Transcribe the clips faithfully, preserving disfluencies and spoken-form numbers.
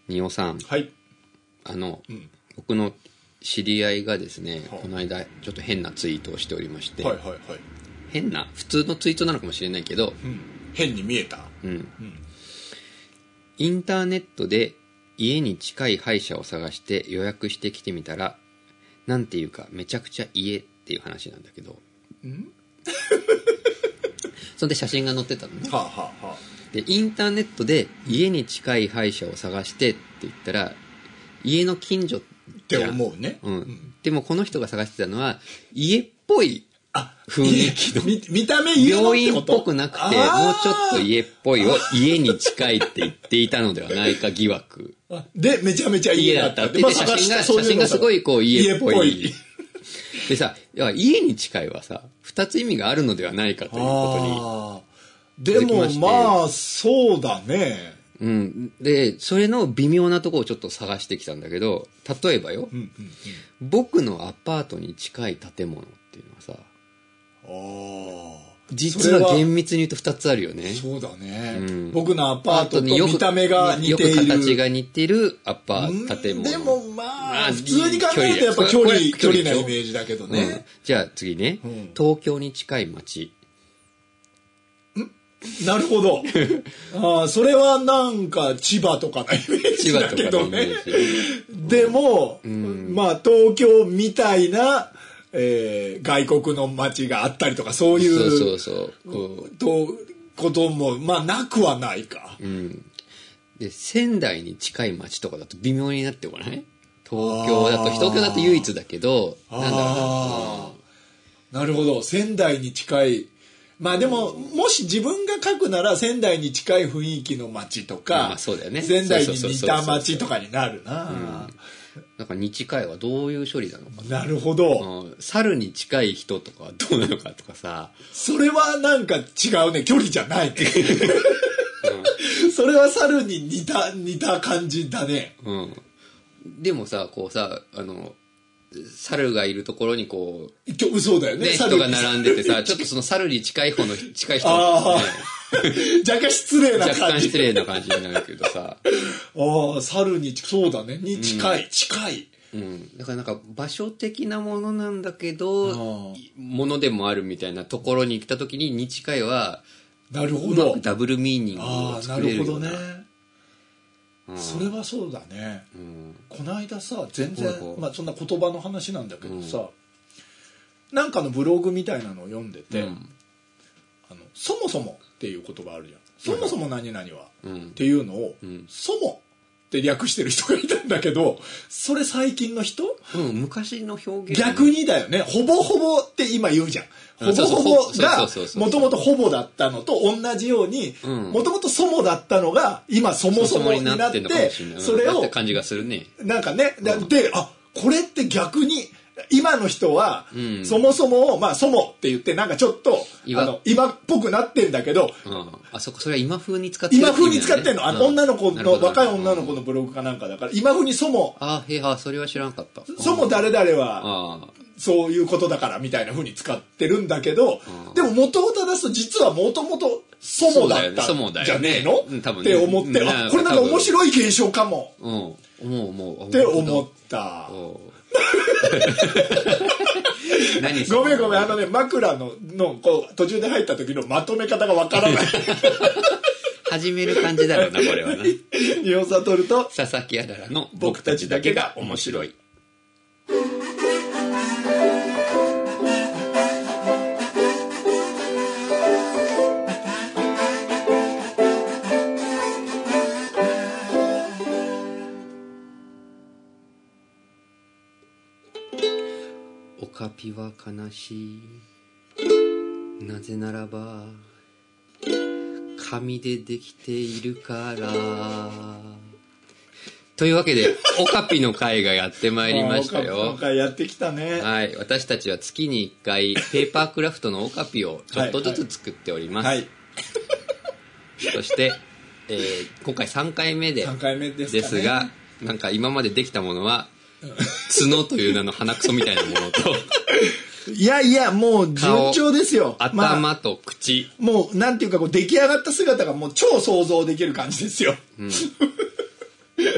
仁尾さん、 はい。 あの、 うん、 僕の知り合いがですね、 はあ、 この間ちょっと変なツイートをしておりまして、 はいはいはい、 変な普通のツイートなのかもしれないけど、 うん、変に見えた、 うんうん、インターネットで家に近い歯医者を探して予約してきてみたら、なんていうかめちゃくちゃ家っていう話なんだけど、んそんで写真が載ってたのね、 はあはあはあ、 でインターネットで家に近い歯医者を探してって言ったら、家の近所って思うね、 うんうん、でもこの人が探してたのは家っぽい雰囲気の、 見, 見た目家の病院っぽくなくてもうちょっと家っぽいを家に近いって言っていたのではないか疑惑で、めちゃめちゃ家だったって、 まあ、写真が写真がすごいこう家っぽい、家っぽいでさ、家に近いはさ二つ意味があるのではないかということに、 でもまあそうだね、 うん、でそれの微妙なところをちょっと探してきたんだけど、例えばよ、うんうんうん、僕のアパートに近い建物っていうのはさ、あ実は厳密に言うとふたつあるよね。 そうだね、うん、僕のアパートと見た目が似ている、 よく形が似てるアパート建物。 でもまあ、まあ、普通に考えるとやっぱ距離距離なイメージだけどね、うん、 じゃあ次ね、うん、東京に近い町。 なるほどあ、それはなんか千葉とかのイメージだけどねでも、うん、まあ東京みたいな、えー、外国の街があったりとかそういうそうそうそうとこともまあなくはないか、うん、 で仙台に近い街とかだと微妙になってこない？東京だと東京だと唯一だけど、なんだろうな、 なるほど、仙台に近い、まあでももし自分が書くなら仙台に近い雰囲気の街とか、 まあそうだよね、 仙台に似た街とかになるな。 なんかに近いはどういう処理なのかな。 なるほど、 うん、猿に近い人とかはどうなのかとかさ、 それはなんか違うね、距離じゃないって、うん、それは猿に似た似た感じだね、 うん、でもさこうさ、あの猿がいるところにこうそうだよね、 人が並んでてさ、ちょっとその猿に近い方の近い人、ね、 若干失礼な感じ、 若干失礼な感じになるけどさああ、猿にそうだね、に近い、うん、近い、 うん、だからなんか場所的なものなんだけどものでもあるみたいなところに行った時にに近いはなるほどダブルミーニングを作れるような。 ああ、なるほどね、うん、それはそうだね、うん、この間さ全然、まあ、そんな言葉の話なんだけどさ、うん、なんかのブログみたいなのを読んでて、うん、あのそもそもっていう言葉あるじゃん、そもそも何々は、うん、っていうのを、うん、そもって略してる人がいたんだけど、それ最近の人、 うん、昔の表現、 逆にだよね、ほぼほぼって今言うじゃん、ほぼほぼがもともとほぼだったのと同じように、もともとそもだったのが今そもそもになって、それを感じがするね、 なんかね、で、あ、これって逆に今の人は、うん、そもそもを、まあ、そもって言って、なんかちょっと、あの、今っぽくなってんだけど、 うん、あそこ、それは今風に使ってる、 ね、今風に使ってんの。あの、うん、女の子の、若い女の子のブログかなんかだから、今風にそも、 あ、へは、それは知らなかった。 そも誰々は、そういうことだから、みたいな風に使ってるんだけど、でも元を正すと、実はもともと、そもだったんじゃねえの、ね、多分ね、って思って、あ、これなんか面白い現象かも。 うん。思う思う。 って思った。何ごめんごめん、あのね、枕ののこう途中で入った時のまとめ方がわからない始める感じだろうな、これはな。 仁尾悟と佐々木あららの僕たちだけが面白い。オカピは悲しい、なぜならば紙でできているからというわけでオカピの会がやってまいりましたよ。 オカピの会やってきたね。 はい、私たちは月にいっかいペーパークラフトのオカピをちょっとずつ作っております。はいはい、そして、えー、今回さんかいめでさんかいめですかね、 ですが、なんか今までできたものは角という名の鼻くそみたいなものといやいや、もう順調ですよ。 頭と口、 まあ、もうなんていうかこう出来上がった姿がもう超想像できる感じですよ、うん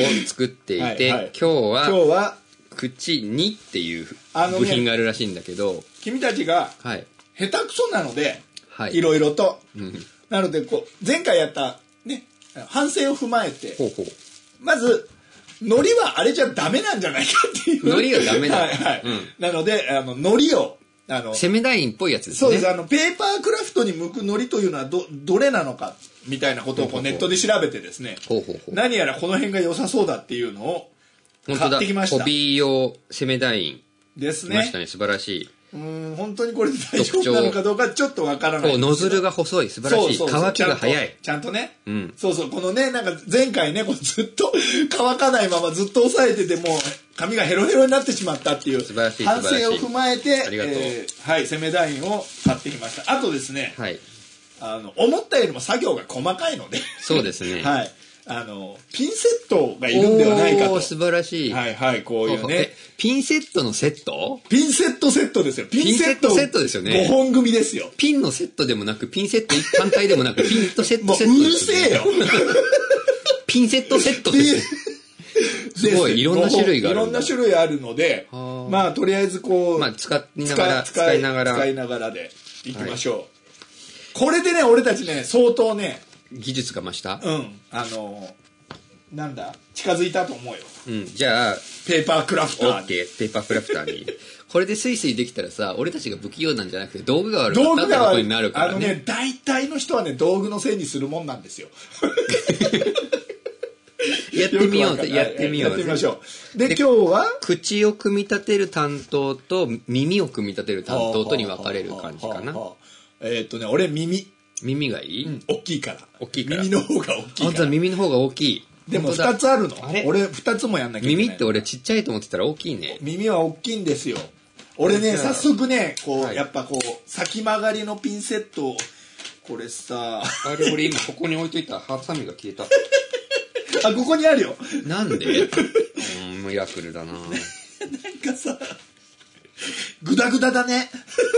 作っていて、はい、はい、今日は今日は口にっていう部品があるらしいんだけど、ね、 君たちが下手くそなので、はい、いろいろと、うん、なのでこう前回やったね反省を踏まえて、ほうほう、まず海苔はあれじゃダメなんじゃないかっていう。 海苔がダメだ。はいはい。 うん、なのであの海苔をあのセメダインっぽいやつですね。 そうです。あのペーパークラフトに向く海苔というのは ど, どれなのかみたいなことをこうネットで調べてですね、ほうほうほう、何やらこの辺が良さそうだっていうのを買ってきました。 ホビー用セメダインですね。 ましたね。素晴らしい。 うん、本当にこれで大丈夫なのかどうかちょっとわからない。 ノズルが細い、素晴らしい。そうそうそう、乾きが早い。 ちゃんとね、うん、そうそう、このね、なんか前回ね、こうずっと乾かないままずっと押さえててもう髪がヘロヘロになってしまったっていう素晴らしい反省を踏まえて、ありがとう、えー、はい、セメダインを買ってきました。あとですね、はい、あの思ったよりも作業が細かいので、 そうですね。 はい。あのピンセットがいるんではないかと。 おー、素晴らしい。 はいはい、こういうね。 ピンセットのセット？ ピンセットセットですよ。ピンセットセットですよね。ごほん組ですよ。 ピンのセットでもなく、ピンセット一単体でもなく、ピンとセットセットです、ね。 もううるせえよ。 ピンセットセットです。すごい、いろんな種類がある。 いろんな種類あるので、まあとりあえずこう、まあ、 使いながら使いながら使いながらでいきましょう。はい、これでね、俺たちね、相当ね、 技術が増した。 うん、あの。なんだ近づいたと思うよ。 うん、じゃあペーパークラフターに。 オッケー、ペーパークラフターに。これでスイスイできたらさ、俺たちが不器用なんじゃなくて道具が悪かったってことになるからね。 あのね、大体の人はね、道具のせいにするもんなんですよ。 やってみよう、やってみよう。 やってみましょう。で、今日は口を組み立てる担当と耳を組み立てる担当とに分かれる感じかな。 えーっとね、俺耳。 耳がいい？ うん、大きいから。 大きいから。 耳の方が大きいから。 本当は耳の方が大きい。 でもふたつあるの。俺ふたつもやんなきゃいけない。 耳って俺ちっちゃいと思ってたら大きいね。 耳は大きいんですよ。俺ね、早速ね、こう、はい、やっぱこう先曲がりのピンセットをこれさ、 あれ俺今ここに置いといたハサミが消えた。 あ、ここにあるよ。 なんで？うん、ミラクルだな。なんかさ、グダグダだね。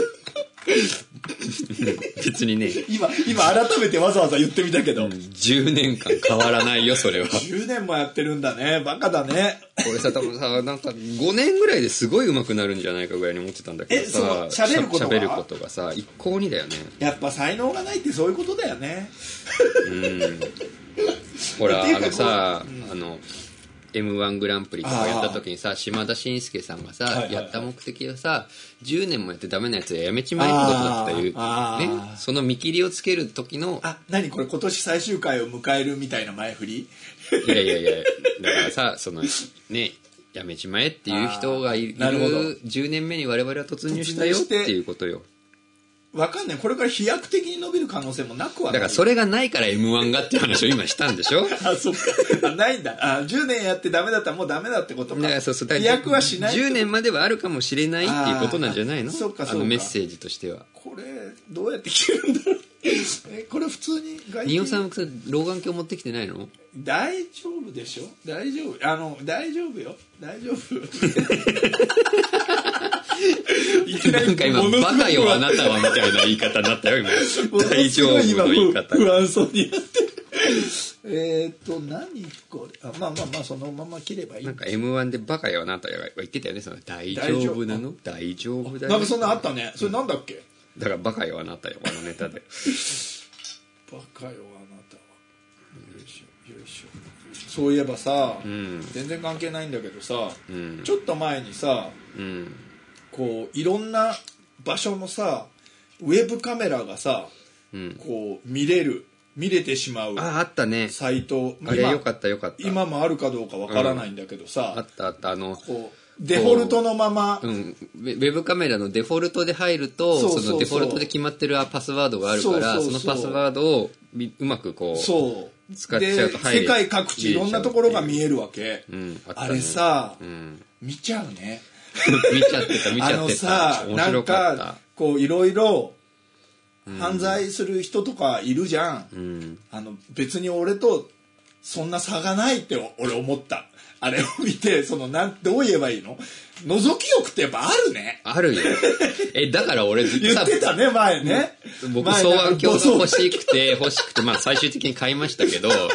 別にね、 今今改めてわざわざ言ってみたけど、うん、 じゅうねんかん変わらないよそれは。 じゅうねんもやってるんだね。バカだね。 俺さ、多分さ、なんかごねんぐらいですごい上手くなるんじゃないかぐらいに思ってたんだけどさ、 え、そう、喋ることは喋ることがさ一向にだよね。 やっぱ才能がないってそういうことだよね。 うん。ほら、あのさ、うん、あのエムワン グランプリとかやった時にさ、島田紳介さんがさ、はいはいはい、やった目的はさ、じゅうねんもやってダメなやつはやめちまえってことだったいうね、その見切りをつける時の、 あ、何これ今年最終回を迎えるみたいな前振り？いやいやいや、だからさ、そのね、やめちまえっていう人がいるじゅうねんめに我々は突入したよっていうことよ。 わかんない。これから飛躍的に伸びる可能性もなくはない。 だからそれがないから エムワン がっていう話を今したんでしょ。 あ、そっか。ないんだ。あ、じゅうねんやってダメだったらもうダメだってことか。だからそうそう。 飛躍はしない。 じゅうねんまではあるかもしれないっていうことなんじゃないの？ そうかそうか。 あのメッセージとしては。 これどうやって切るんだろう。え、これ普通に外見。新尾さん老眼鏡持ってきてないの？ 大丈夫でしょ。大丈夫。あの大丈夫よ。大丈夫。 なんか今バカよあなたはみたいな言い方になったよ今。大丈夫の言い方。 不安そうになってる。えっと何これ、あ、まあまあまあそのまま切ればいい。 なんか エムワン でバカよあなたは言ってたよね。その大丈夫なの？大丈夫だよ。 なんかそんなあったね。それなんだっけ？ だからバカよあなたよあのネタで。 バカよあなたは。よいしょよいしょ。そういえばさ、うん、全然関係ないんだけどさ、うん、ちょっと前にさ、うん、こういろんな場所のさウェブカメラがさ、うん、こう見れる見れてしまうああったねサイト、 あれよかったよかった。 今もあるかどうかわからないんだけどさ、 うん、あったあったあのこうデフォルトのまま、 うん、ウェブカメラのデフォルトで入ると、そうそうそう、そのデフォルトで決まってるパスワードがあるから、そうそうそう、そのパスワードをうまくこうそう使っちゃうと入る。世界各地いろんなところが見えるわけ。うん、あったね、あれさ、うん、見ちゃうね。 見ちゃってた見ちゃってた。あのさ、なんかこういろいろ犯罪する人とかいるじゃん。うん、あの別に俺とそんな差がないって俺思った。あれを見て、そのなんどう言えばいいの？覗き欲ってやっぱあるね。 あるよ。え、だから俺ずっとさ言ってたね前ね。 僕双眼鏡が欲しくて欲しくてまあ最終的に買いましたけど、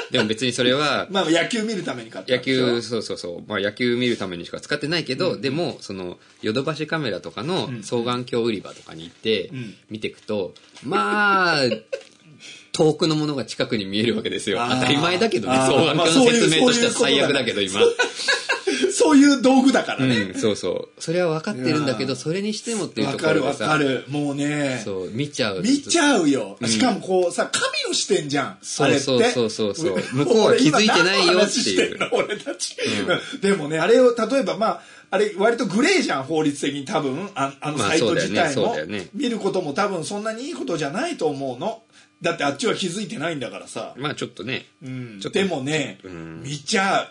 でも別にそれはまあ野球見るために買った野球そうそうそう、まあ、野球見るためにしか使ってないけど、うん、でもそのヨドバシカメラとかの双眼鏡売り場とかに行って見ていくと、うん、まあ遠くのものが近くに見えるわけですよ。当たり前だけどね、双眼鏡の説明としては最悪だけど今そういう道具だからね、 うん、そうそうそれは分かってるんだけど、それにしてもっていうところでさ、 分かる分かる、もうね、 そう見ちゃう見ちゃうよ、うん、しかもこうさ、神の視点じゃん、 そうあれってそうそうそうそう向こうは気づいてないよっていう、 俺たち、うん、でもね、あれを例えばまああれ割とグレーじゃん、法律的に。多分 あ, あのサイト自体も、まあねね、見ることも多分そんなにいいことじゃないと思うの。だってあっちは気づいてないんだからさ。 まあちょっとね、 うん、 ちょっとでもね、うん、見ちゃう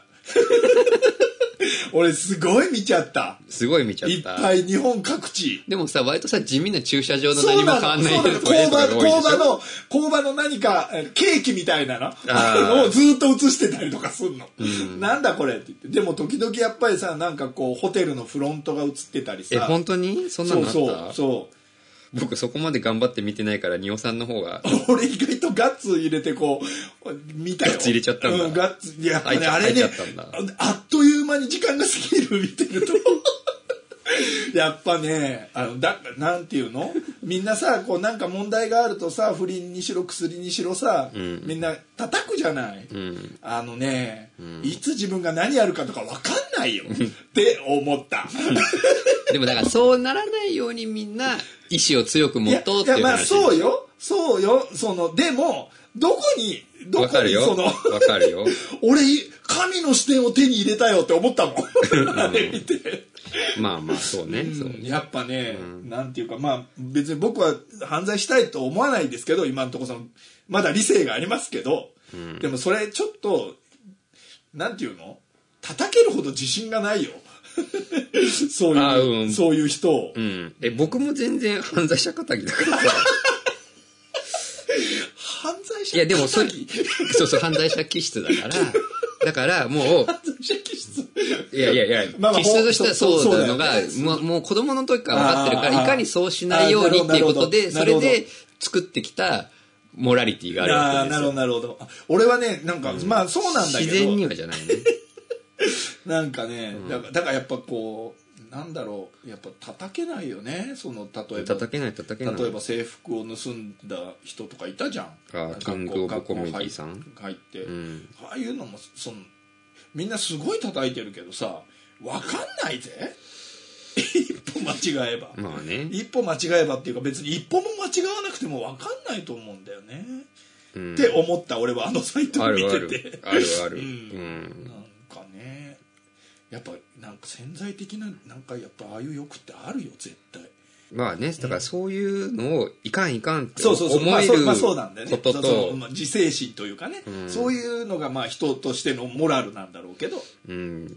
俺すごい見ちゃった。 すごい見ちゃった。 いっぱい日本各地。 でもさ、割とさ、地味な駐車場の何も変わんないところが多いでしょ。工場の、工場の何か、ケーキみたいなのをずっと映してたりとかすんの。うん、なんだこれって言って。でも時々やっぱりさ、なんかこう、ホテルのフロントが映ってたりさ。 え、本当にそんなのあった？ そうそう、そう。 僕そこまで頑張って見てないから、ニオさんの方が。 俺意外とガッツ入れてこう、見たよ。 ガッツ入れちゃったんだ。 うん、ガッツ、やっぱね、あれね、あっという間に時間が過ぎる見てると。やっぱね、あの、だ、なんていうの？みんなさ、こうなんか問題があるとさ、不倫にしろ薬にしろさ、うん、みんな叩くじゃない。うん、あのね、うん、いつ自分が何やるかとか分かんないよって思った。 でもだからそうならないようにみんな意志を強く持とうっていう話。いや、いやまあそうよ。そうよ。その、でも、どこに、どこにその、わかるよ。 俺、神の視点を手に入れたよって思ったもん。あれ見て。 まあまあ、そうね。うん、そうねやっぱね、うん、なんていうか、まあ、別に僕は犯罪したいと思わないですけど、今のところその、まだ理性がありますけど、うん、でもそれちょっと、なんていうの？叩けるほど自信がないよ。そういう、うん、そういう人を、 うん。え、僕も全然犯罪者仇だからさ。 犯罪者仇？ いや、でもそれ、そうそう、犯罪者気質だから、だからもう、 犯罪者気質いやいやいや、まあまあ、気質としてはそうなのが、ね、もう、もう子供の時から分かってるから、いかにそうしないようにっていうことで、それで作ってきた、モラリティがあるわけですよ。 なるほど、なるほど。俺はね、なんか、うん、まあそうなんだけど。 自然にはじゃないね。 なんかね、うん、だから、だからやっぱこう、なんだろう、やっぱ叩けないよね。その、例えば。 叩けない、叩けない。 例えば制服を盗んだ人とかいたじゃん。 ああ、キングオブコメディさん入って、うん。ああいうのも、その、みんなすごい叩いてるけどさ、わかんないぜ。一歩間違えば。 まあね。 一歩間違えばっていうか別に一歩も間違わなくてもわかんないと思うんだよね。うん、って思った俺はあのサイトを見てて。 あるある。あるある。うん。 うん、なんかね、やっぱなんか潜在的ななんかやっぱああいう欲ってあるよ絶対。 まあね、だからそういうのをいかんいかんって思えることと、 自制心というかね、うん、そういうのがまあ人としてのモラルなんだろうけど。 うん。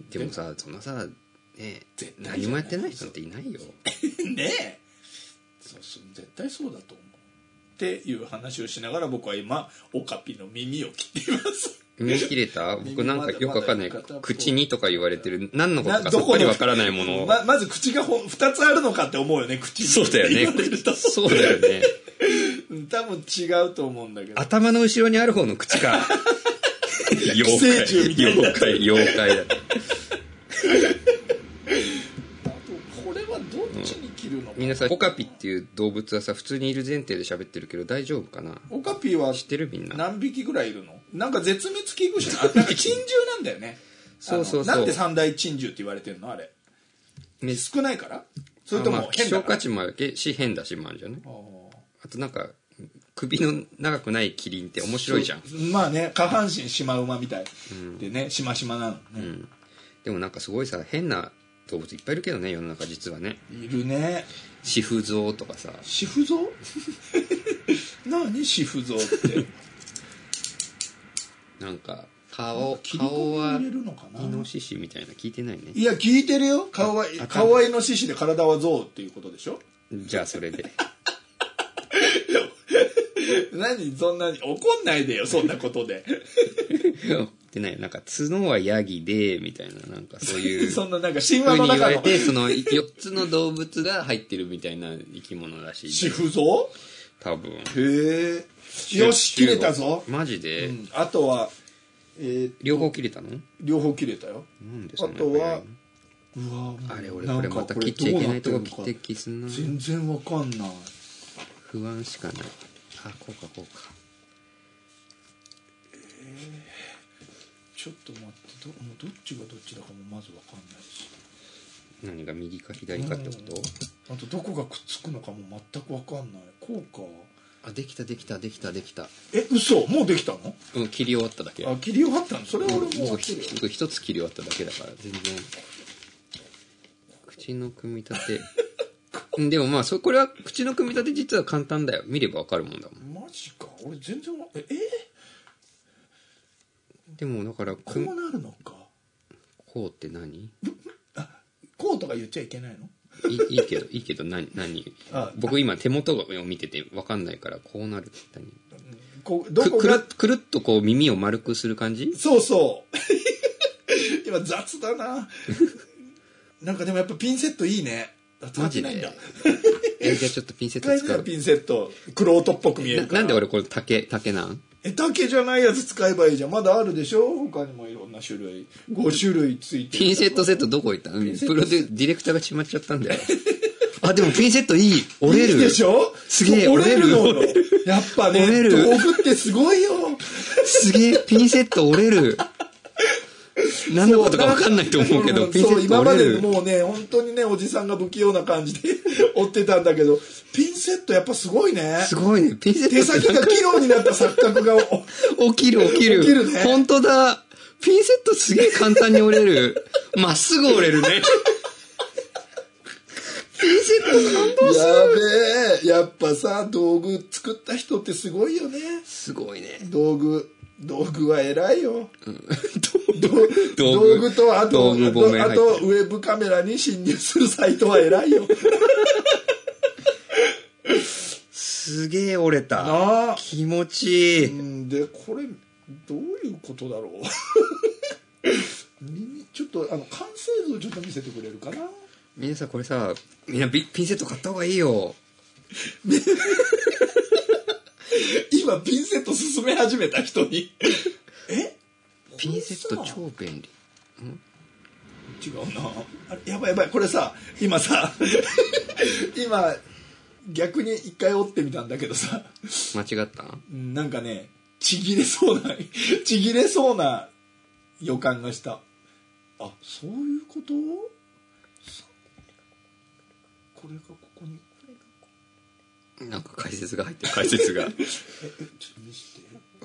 でもさ、そんなさ、ね、何もやってない人っていないよ。 ねえ。そうそう、絶対そうだと思う。っていう話をしながら僕は今オカピの耳を切っています。 耳切れた？僕なんかよくわかんない。口にとか言われてる何のことかさっぱりわからないものを。 ま, まず口がふたつあるのかって思うよね、口に。 そうだよね。そうだよね。 多分違うと思うんだけど。 頭の後ろにある方の口か。妖怪。妖怪、妖怪だ。 これはどっちに切るのかな、 うん、みんなさ、オカピっていう動物はさ普通にいる前提で喋ってるけど大丈夫かな。 オカピは知ってるみんな。 何匹ぐらいいるの？なんか絶滅危惧種なんか珍獣なんだよね。 そうそうそう。 なんで三大珍獣って言われてるのあれ、ね、少ないから？それとも変だから？ 希少価値もあるし変だしもあるじゃない。 あ, あとなんか首の長くないキリンって面白いじゃん。 まあね、下半身シマウマみたいでね、しましまなのね、うん、 でもなんかすごいさ変な動物いっぱいいるけどね、世の中実はね。 いるね。 シフゾウとかさ。 シフゾウ何シフゾウってなんか顔顔はイノシシみたいな聞いてないね。 いや聞いてるよ。顔は顔はイノシシで体はゾウっていうことでしょ。 じゃあそれで何そんなに怒んないでよそんなことででね、なんか角はヤギでみたいな、なんかそういうそんななんか神話の中の言われて、そのよっつの動物が入ってるみたいな生き物らしい。 シフゾウ？ 多分。 へえ。よし切れたぞ。 マジで、 うん、あとはえー、 両方切れたの？ 両方切れたよ。 なんでそんなあとはうわあれ俺これまた切っちゃいけないとこ切って気すんな。 全然わかんない。 不安しかない。あ、こうかこうか。 えー、ちょっと待って、 ど, もうどっちがどっちだかもまずわかんないし。 何が右か左かってこと？ あとどこがくっつくのかも全くわかんない。こうか。 あ、できたできたできたできた。 え、嘘？もうできたの？ うん、切り終わっただけ。 あ、切り終わったの？それは俺ももう一つ切り終わっただけだから全然。口の組み立てでもまあそこれは口の組み立て実は簡単だよ。見ればわかるもんだもん。 マジか。俺全然わええでもだからこうなるのか。 こうって何？ あ、こうとか言っちゃいけないの？ い い, いいけどいいけど何何僕今手元を見てて分かんないからこうなるって何？ こうどこがく, く, るくるっとこう耳を丸くする感じ？ そうそう今雑だななんかでもやっぱピンセットいいね。 マジで？え、じゃあちょっとピンセット使う。 ピンセットクロートっぽく見えるから。 な, なんで俺これ竹竹なん？ え、竹じゃないやつ使えばいいじゃん。まだあるでしょ。他にもいろんな種類ご種類ついてる。 ピンセットセットどこ行ったの？プロデディレクターがしまっちゃったんだよあ、でもピンセットいい。折れる。 いいでしょ。 すげえ折れるの。やっぱね、 折れる。 道具ってすごいよ。 すげえ、ピンセット折れる。何のことか分かんないと思うけど、ピンセット折れる。 今までもうね、本当にね、おじさんが不器用な感じで折ってたんだけど、ピンセットやっぱすごいね。 すごいね。ピンセット手先が器用になった錯覚が起きる起きる。 起きるね。 本当だ。ピンセットすげえ簡単に折れる。まっすぐ折れるね。ピンセット感動する。 やべえ。やっぱさ、道具作った人ってすごいよね。 すごいね。 道具。道具は偉いよ。 うん、 道, 道具とあと、あと、あとウェブカメラに侵入するサイトは偉いよ。 すげえ折れた。 なあ、 気持ちいい。 んで、これどういうことだろう。耳ちょっとあの完成図をちょっと見せてくれるかな。 みんなさ、これさ、みんなピンセット買った方がいいよ。 今ピンセット進め始めた人にえピンセット超便利。 ん違うなあれ。やばいやばい。これさ、今さ今逆に一回折ってみたんだけどさ、 間違った？ なんかね、ちぎれそうなちぎれそうな予感がした。あ、そういうこと？これがここになんか解説が入ってる。解説がええ、ちょっと見せて、うん、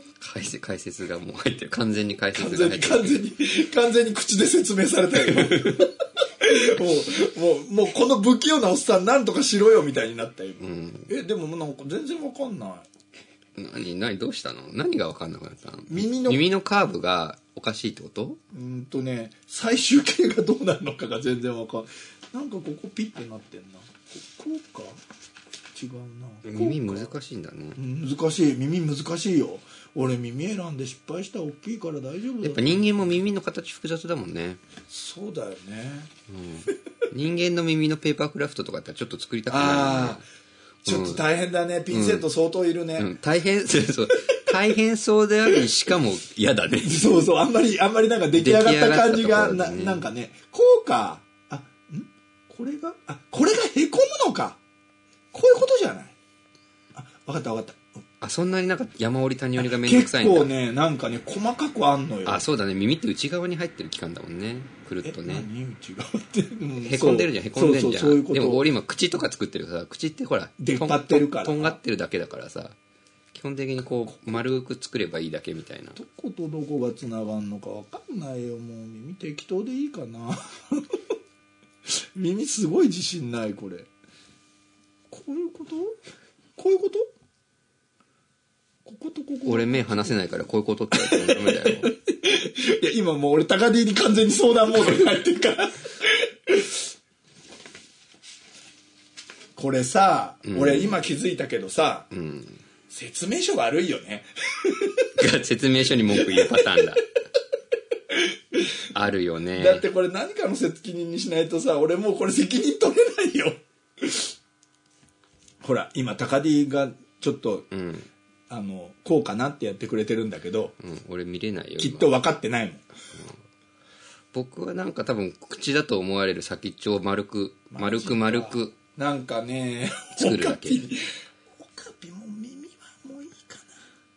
解説解説がもう入ってる。完全に解説が入ってる。 完全に完全に完全に口で説明されたよもうもうもうこの不器用なおっさんなんとかしろよみたいになったよ、うん、えでもなんか全然わかんない。 何何どうしたの？何が分かんなくなったの？ 耳の耳のカーブがおかしいってこと？ うんとね、最終形がどうなるのかが全然分かんない。なんかここピッてなってんな。こうか違うな。 耳難しいんだね。 難しい。耳難しいよ。俺耳選んで失敗した。大きいから大丈夫だ。 やっぱ人間も耳の形複雑だもんね。 そうだよね、 うん、人間の耳のペーパークラフトとかってちょっと作りたくないもんね。 あちょっと大変だね、うん、ピンセット相当いるね、 うんうん、大変そう大変そうでありしかも嫌だねそうそう、あんまりあんまりなんか出来上がった感じが、ね、な, なんかね、こうか、あんこれがあこれがへこむのか、こういうことじゃない。あ、分かった分かった。 あ、そんなになんか山折り谷折りがめんどくさいんだ。 結構ね、なんかね細かくあんのよ。 あ、そうだね、耳って内側に入ってる器官だもんね、くるっとね。 何内側って、うん、 へこんでるじゃん、へこんでるじゃん。そうそうそういうこと。でも俺今口とか作ってるからさ、口ってほら出っ張ってるからとんがってるだけだからさ、基本的にこう丸く作ればいいだけみたいな。 どことどこがつながんのか分かんないよ。もう耳適当でいいかな耳すごい自信ない。これこういうこと、こういうこと、こことここ。 俺目離せないからこういうことって言われてもダメだよいや今もう俺高 D に完全に相談モードに入ってるからこれさ、うん、俺今気づいたけどさ、うん、説明書悪いよね説明書に文句言うパターンだあるよね。 だってこれ何かの責任にしないとさ、俺もうこれ責任取れないよほら今高 D がちょっと、うん、 あのこうかなってやってくれてるんだけど、 うん、俺見れないよきっと分かってないもん、うん、 僕はなんか多分口だと思われる先っちょを丸く丸く丸くなんかね作るだけ。 オカピも耳はもういいかな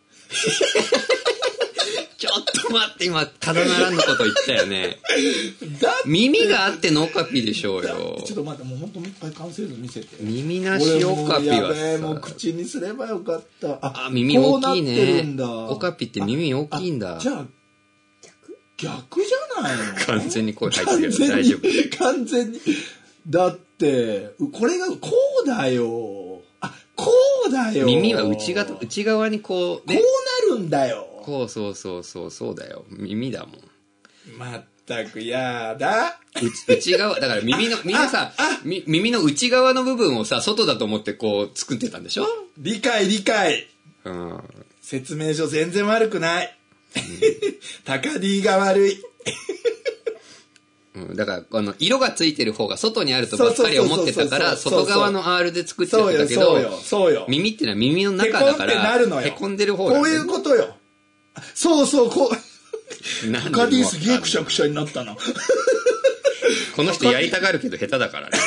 ちょっと待って、今ただならぬこと言ったよね。耳があってのオカピでしょうよ。 ちょっと待って、もう本当もう一回完成図見せて。 耳なしオカピはさ、 もう口にすればよかった。 あ、あ耳大きいね。オカピって耳大きいんだ。 じゃあ逆逆じゃないの？ 完全に声入ってるけど大丈夫。 完全に。だってこれがこうだよ。あ、こうだよ。 耳は内側内側にこう、 ね、こうなるんだよ。 こうそうそうそうそうだよ。耳だもん。 まったくやだ。 内側だから耳のみんなさみ耳の内側の部分をさ外だと思ってこう作ってたんでしょ。 理解理解。 うん。 説明書全然悪くない。うん、高 D が悪い。 うん、だからあの色がついてる方が外にあるとばっかり思ってたから外側の R で作ってたけど、耳ってのは耳の中だからへこんでる方だ、ね、 こういうことよ。そうそうこう高 D すげえくしゃくしゃになったな。 この人やりたがるけど下手だからね。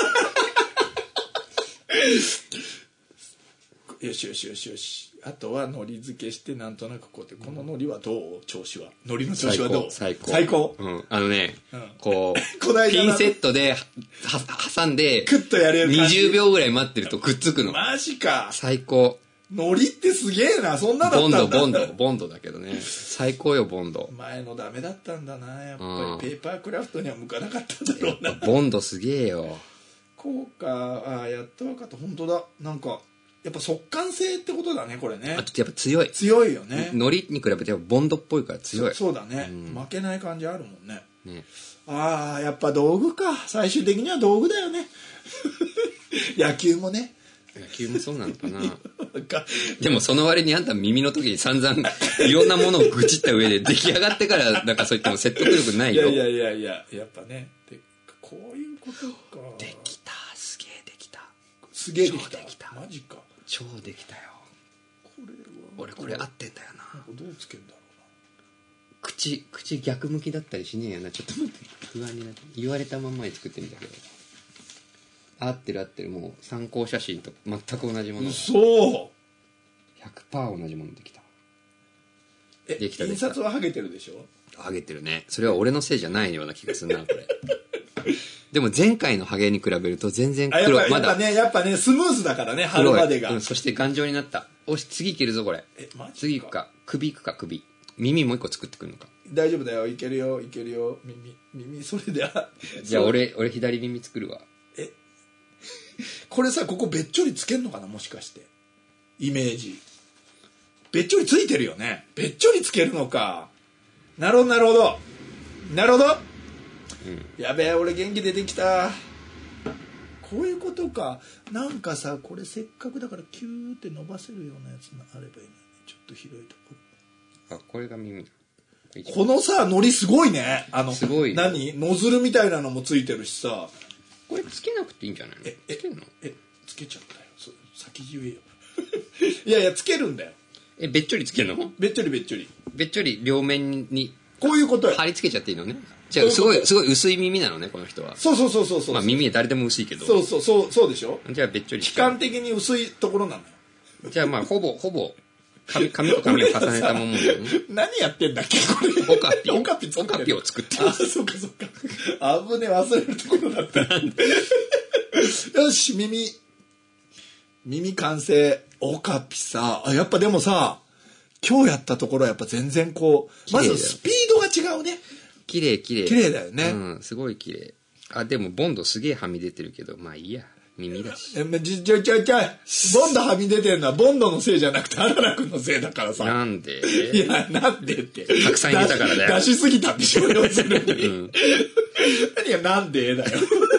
よしよしよしよし。あとは海苔漬けしてなんとなくこうやってこの海苔はどう調子は海苔の調子はどう最高最高、 うん、あのね、うん、こうこピンセットでは挟んでクッとやれるにじゅうびょうぐらい待ってるとくっつくの。 マジか。 最高。 海苔ってすげえな。そんなだったんだ。 ボンドボンドボンドだけどね最高よボンド。 前のダメだったんだなやっぱり、うん、ペーパークラフトには向かなかったんだろうな。 ボンドすげえよ。 こうか。あやっと分かった。本当だ。なんかやっぱ速乾性ってことだねこれね。 あとやっぱ強い強いよね。 海苔に比べてボンドっぽいから強い。 そ, そうだね、うん、負けない感じあるもんね。 ねああやっぱ道具か。最終的には道具だよね。野球もね。 野球もそうなのかな。でもその割にあんた耳の時に散々いろんなものを愚痴った上で出来上がってからなんかそう言っても説得力ないよ。 いやいやいやいややっぱねでこういうことか。 できた。すげえできた。 すげえできた。 できた。 マジか。 超できたよ。 これは俺これ合ってんだよな。 なんかどうつけんだろうな。 口口逆向きだったりしねえよな。ちょっと待って不安になって言われたまんまに作ってみたけど合ってる合ってる。もう参考写真と全く同じもの。 嘘。 ひゃくパーセント 同じものできた。 えできたできた。印刷は剥げてるでしょ。 剥げてるね。それは俺のせいじゃないような気がするなこれ。でも前回のハゲに比べると全然黒。 やっぱ、まだやっぱねやっぱねスムーズだからね貼るまでが、 うん、そして頑丈になった。おし次いけるぞこれ。 えマジか。 次いくか。首いくか首。耳もう一個作ってくるのか。 大丈夫だよ。いけるよいけるよ。耳耳それでじゃあ俺俺左耳作るわ。 えこれさここべっちょりつけんのかなもしかして。イメージべっちょりついてるよね。べっちょりつけるのか。なるほどなるほどなるほど、うん、やべえ俺元気出てきた。こういうことか。なんかさこれせっかくだからキューって伸ばせるようなやつがあればいいのに。ちょっと広いとこ。 あこれが耳。 このさ海苔すごいね。あのすごい。 何ノズルみたいなのもついてるしさ。 これつけなくていいんじゃないの。 ええつけんの。 えつけちゃったよ。先言えよ。いやいやつけるんだよ。 えべっちょりつけるの。 べっちょりべっちょりべっちょり両面にこういうことよ。 貼り付けちゃっていいのね。じゃあすごいすごい薄い耳なのねこの人は。 そうそうそうそうそう。 まあ耳は誰でも薄いけど。 そうそうそうそうでしょ。 じゃあべっちょり期間的に薄いところなのよ。 じゃあまあほぼほぼ紙紙と紙を重ねたものだよね。 何やってんだっけこれ。 オカピオカピオカピを作ってる。あそっかそっか。あぶね忘れるところだった。よし耳耳完成。オカピさあやっぱでもさ今日やったところはやっぱ全然こうまずスピードが違うね。 綺麗綺麗綺麗だよね。 うんすごい綺麗。あでもボンドすげえはみ出てるけどまあいいや耳だし。 えちょちょちょボンドはみ出てるのはボンドのせいじゃなくて原田君のせいだからさ。 なんで。 いやなんでってたくさん入れたからだよ。 出しすぎたんでしょ要するに、うん、何がなんでだよ。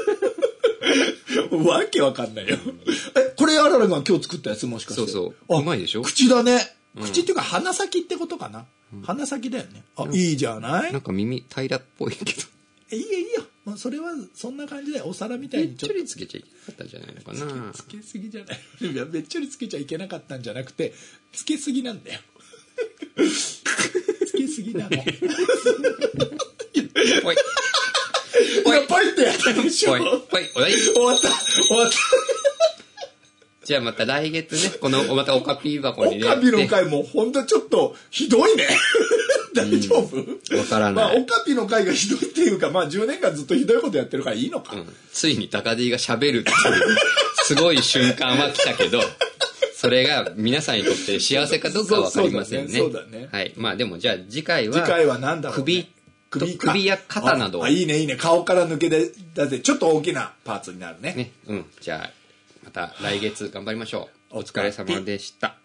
わけわかんないよ。えこれ原田が今日作ったやつもしかして。 そうそううまいでしょ。 口だね。口っていうか鼻先ってことかな、うん、鼻先だよね。あ、いいじゃない。 なんか耳平らっぽいけど。 いいよいいよまあ、それはそんな感じでお皿みたいにちょっとべっちょりつけちゃいけなかったんじゃないのかな。 つけすぎじゃないいやべっちょりつけちゃいけなかったんじゃなくてつけすぎなんだよつけすぎなのおいおいポイってやったでしょ。 おいおいおい終わった終わったじゃあまた来月ね、このまたオカピー箱にね。 オカピの回もほんとちょっとひどいね大丈夫？ わからない。 まあオカピの回がひどいっていうか、まあじゅうねんかんずっとひどいことやってるからいいのか、うん、 ついに高 D が喋るっていうすごい瞬間は来たけどそれが皆さんにとって幸せかどうかは分かりませんね。 そうだね。そうだね。 はい。まあでもじゃあ次回は次回は何だろう、ね、 首首首や肩などを。 あ、いいねいいね。顔から抜け出てちょっと大きなパーツになるね。 ね。うん。じゃあまた来月頑張りましょう。お疲れ様でした。